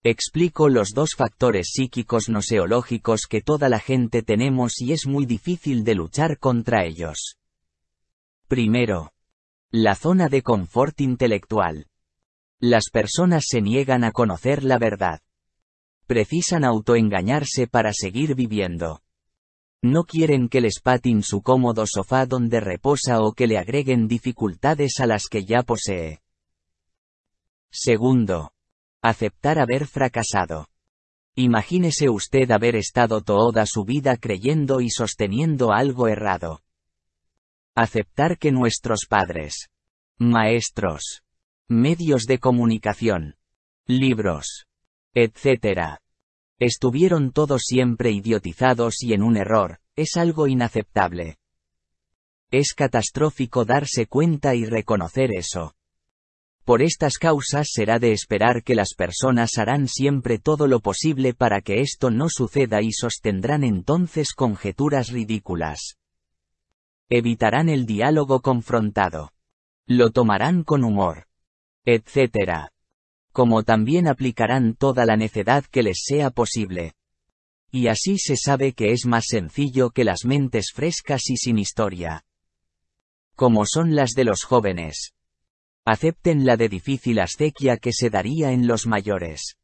Explico los dos factores psíquicos noseológicos que toda la gente tenemos y es muy difícil de luchar contra ellos. Primero. La zona de confort intelectual. Las personas se niegan a conocer la verdad. Precisan autoengañarse para seguir viviendo. No quieren que les pateen su cómodo sofá donde reposa o que le agreguen dificultades a las que ya posee. Segundo. Aceptar haber fracasado. Imagínese usted haber estado toda su vida creyendo y sosteniendo algo errado. Aceptar que nuestros padres, maestros, medios de comunicación, libros, etc., estuvieron todos siempre idiotizados y en un error, es algo inaceptable. Es catastrófico darse cuenta y reconocer eso. Por estas causas será de esperar que las personas harán siempre todo lo posible para que esto no suceda y sostendrán entonces conjeturas ridículas. Evitarán el diálogo confrontado. Lo tomarán con humor, etc. Como también aplicarán toda la necedad que les sea posible. Y así se sabe que es más sencillo que las mentes frescas y sin historia, como son las de los jóvenes, acepten la de difícil ascequia que se daría en los mayores.